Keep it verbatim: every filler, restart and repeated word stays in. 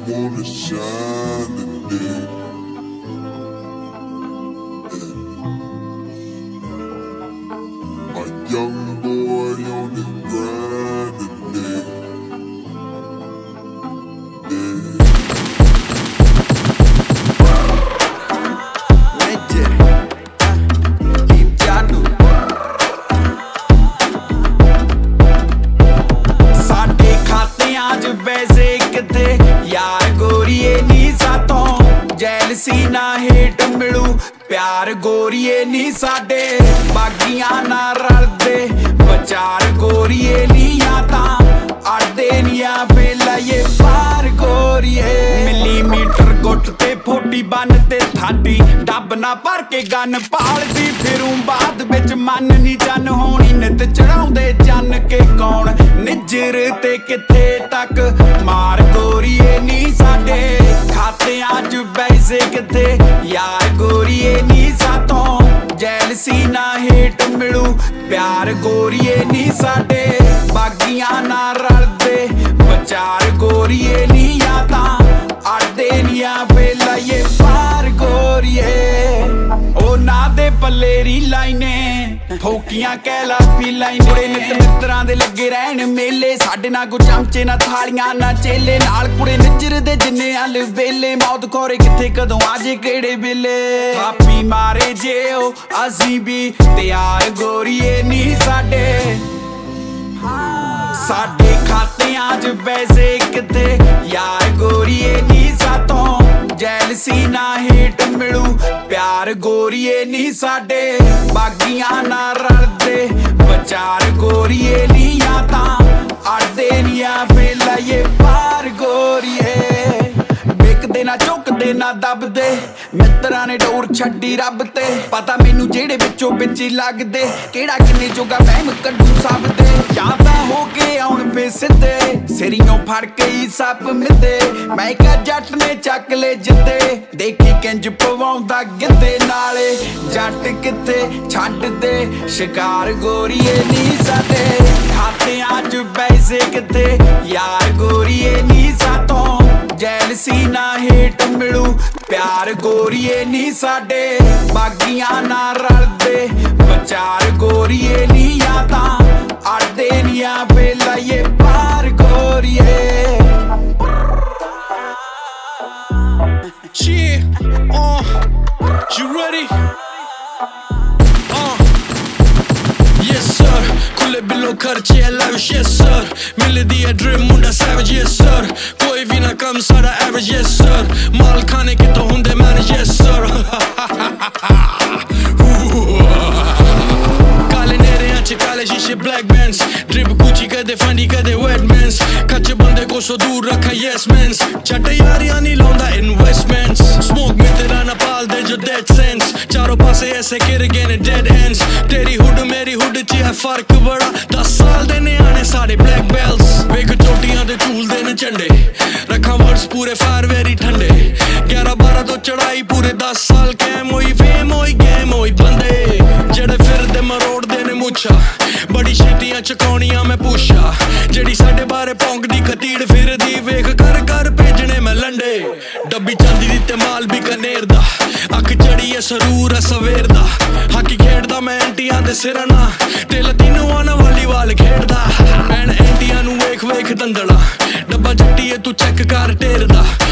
wanna shine today. A young boy on his grind today. Jealousy ना hate मिलू प्यार गोरीए नी साडे बागियां ना रलदे बचार गोरीए नी आता अड़दे निया बेला ये पार गोरीए मिलीमीटर गुट ते फोटी बन ते थाडी डब ना भर के गन पालदी फिरूं बाद बिच मन नी जन होनी नित चढ़ाउंदे जन के कौन निजर ते किथे तक मार गोरीए नी साडे खातियां च पैसे किथे यार गोरीए नी सातों जैलसी ना हेट मिलू प्यार गोरीए नी साडे बागियां ना रलदे बचार गोरीए नी आता अड़दे निया बेला ये पार गोरीए ओ ना दे पल्लेरी लाइने ठोकियां कैला पी लाइने कुड़े नित मित्रां दे लगे रहन मेले साडे ना कोई चमचे ना थालियां ना चेले नाल कुड़े निजर दे जिन्ने अल वेले मौत खोरे किथे कदों आजे केड़े वेले थापी मारे जे ओ असीं भी तैयार गोरीए नी साडे साडे खातियां च पैसे किथे यार गोरीए नी सातों जैलसी ना हेट मिलू प्यार गोरीए नी साडे बागियां ना रलदे बचार गोरीए नी आता अड़दे निया बेला ये पार गोरीए बिकदे ना झुकदे ना दबदे मित्रां ने डोर छड्डी रब ते पता मैनू जेड़े विचों विच ही लगदे केड़ा किन्ने जोगा वहम कड्डू सब दे या तां हो के आउण पे सिद्धे सिरियों फड़ के ही सप मिदे मैं क्या जट ने चक ले जिद्दे देखी किंज पवाउंदा गिद्दे नाले जट किथे छड्ड दे शिकार गोरीए नी साडे खातियां च पैसे किथे यार गोरीए नी सातों जैलसी ना हेट मिलू प्यार गोरीए नी साडे बागियां ना रलदे बचार गोरीए नी आता अड़दे निया बेला ये पार गोरीए Yeah, uh, you ready? Uh, yes sir, खुले बिलो खर्चे lavish yes sir, मिलदी है ड्रीम मुंडा savage yes sir, कोई भी ना कम सारा average yes sir, माल खाने के तो हुंदे manage yes sir. काले नेरे आंचे काले शीशे black bands, ड्रिप गुची कदे फंडी कदे wet mans, कच्चे बंदे को सो दूर रखा yes mans, चटे यारियां नहीं लौंदा investments, smoke में तेरा ना पाल दे जो dead sense, चारों पासे ऐसे गिर गए ने dead ends, तेरी हुड मेरी हुड ची है फर्क बड़ा, दस साल दे ने आने सारे black belts, वेख चोटियां दे चूल दे ने झंडे, रखा वर्ड्स पूरे फायर वेरी ठंडे, ग्यारह बारह तो चढ़ाई पूरे दस साल कैम होई फेम होई गेम होई बंदे, जेड़े फिर दे मरोड़ दे ने मुछा, बड़ी छेतियां चकाउणियां मैं पूछा, जेड़ी साडे बारे भौंकदी खतीड़ फिरदी वेख कर कर भेजने मैं लंडे, डब्बी चांदी दी ते माल भी कनेर दा, अख चढ़ी है सरूर है सवेर दा, हाकी खेड़दा मैं एंटियां दे सिरां ना, ते लतीनू आना वालीबाल खेड़दा, भैन एंटियां नू वेख वेख दंदड़ा, डब्बा जट्टी है तू चेक कर टेरदा।